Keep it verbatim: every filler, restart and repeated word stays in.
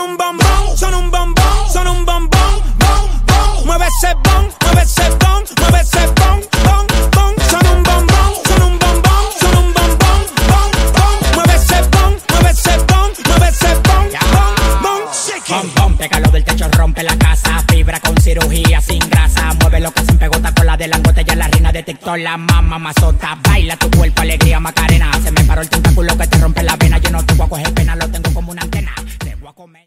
un bombón, son un bombón, son un bombón, bom, bom. Mueve ese bon, mueve ese bon, mueve ese bon, bon, bon. Son un bombón, son un bombón, son un bombón, bom, bom. Mueve ese bon, mueve ese bon, mueve ese bon, bom, bom. Bom, bom, pégalo del techo, rompe la casa. Fibra con cirugía, sin grasa. Mueve lo que hacen pegota con la de langote. Ya la reina de TikTok, la mamá mazota. Baila tu cuerpo, alegría, Macarena. Se me paró el tentáculo que te rompe la vena. Yo no te voy a coger pena, lo tengo como una antena. Te voy a comer.